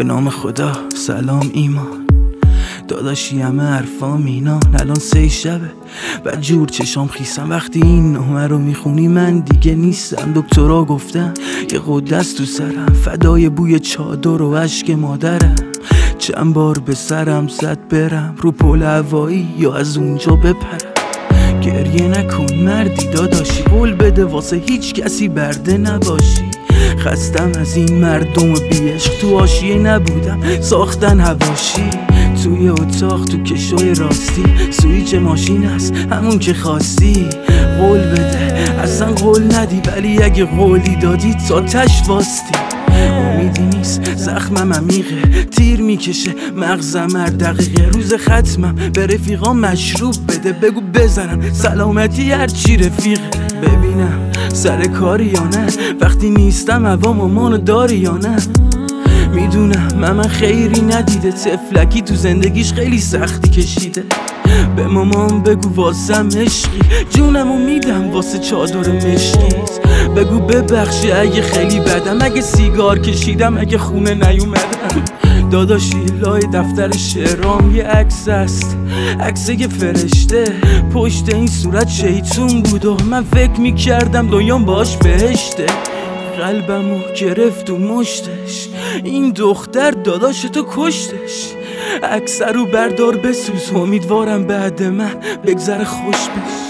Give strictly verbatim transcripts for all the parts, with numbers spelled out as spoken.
به نام خدا سلام ایمان داداشی همه حرفا مینان. الان سه شبه و جور چشام خیسم وقتی این نامه رو میخونی من دیگه نیستم. دکترها گفتن یه قدست تو سرم فدای بوی چادر و عشق مادرم. چند بار به سرم زد برم رو پل هوایی یا از اونجا بپرم. گریه نکن مردی داداشی قول بده واسه هیچ کسی برده نباشی. خستم از این مردم بی عشق تو حاشیه نبودم ساختن حواشی. توی اتاق تو کشوی راستی سویچ ماشین است همون که خواستی. قول بده اصلا قول ندی ولی اگه قولی دادی تا تش واستی. امیدی نیست زخمم عمیقه تیر میکشه مغزم هر دقیقه. روز ختمم به رفیقام مشروب بده بگو بزنم سلامتی هرچی رفیقه. ببینم سر کاری یا نه وقتی نیستم هوا مامانو داری یا نه. میدونم مامان خیری ندیده تفلکی تو زندگیش خیلی سختی کشیده. به مامان بگو واسم عشقی جونمو میدم واسه چادر مشکیت. بگو ببخشی اگه خیلی بدم اگه سیگار کشیدم اگه خونه نیومدم. داداشی لای دفتر شعرام یه عکس است عکس یه فرشته پشت این صورت شیطون بود و من فکر میکردم دنیام باش بهشته. قلبمو گرفت و مشتش این دختر داداش تو کشتش. عکس رو بردار بسوز امیدوارم بعد من بگذره خوش بش.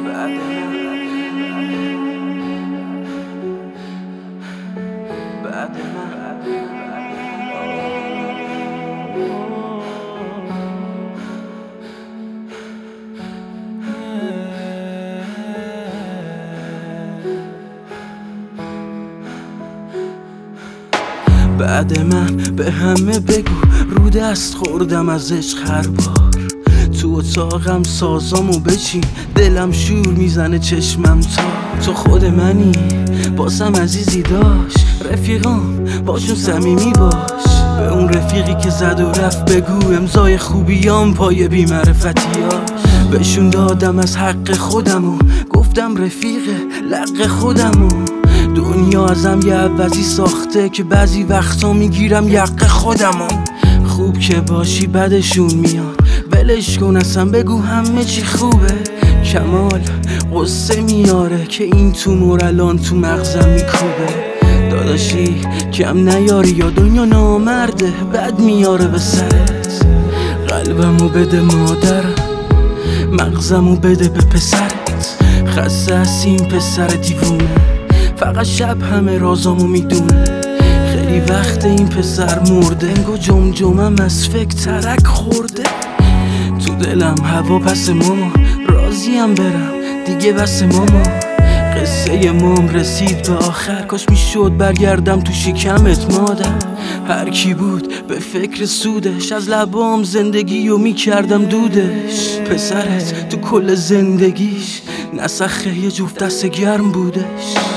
بعد من بعد من به همه بگو رو دست خوردم از عشق هر بار. تو اتاقم سازامو بچین دلم شور میزنه چشمم تا تو خود منی باسم عزیزی داشت. رفیقام باشون صمیمی باش. به اون رفیقی که زد و رفت بگو امضای خوبیام پای بی‌معرفتیاش. بهشون دادم از حق خودمو گفتم رفیق لق خودمو. دنیا ازم یه عوضی ساخته که بعضی وقتا میگیرم یق خودمو. خوب که باشی بدشون میاد ولش کن اصلا بگو همه چی خوبه. کمال قصه میاره که این تو مورالان تو مغزم میکوبه. داداشی کم نیاری یا دنیا نامرده بد میاره به سرت. قلبمو بده مادرم مغزمو بده به پسرت. خسته از این پسر دیوونه فقط شب همه رازامو میدونه. خیلی وقت این پسر مرده انگو جمجمم از فکر ترک خورده. تو دلم هوا پس ماما راضیم برم دیگه بس ماما. قصه مام رسید به آخر کاش میشد برگردم تو شکمت مادر. هر کی بود به فکر سودش از لبام زندگی رو میکردم دودش. پسرت تو کل زندگیش نسخه یه جفت دست گرم بودش.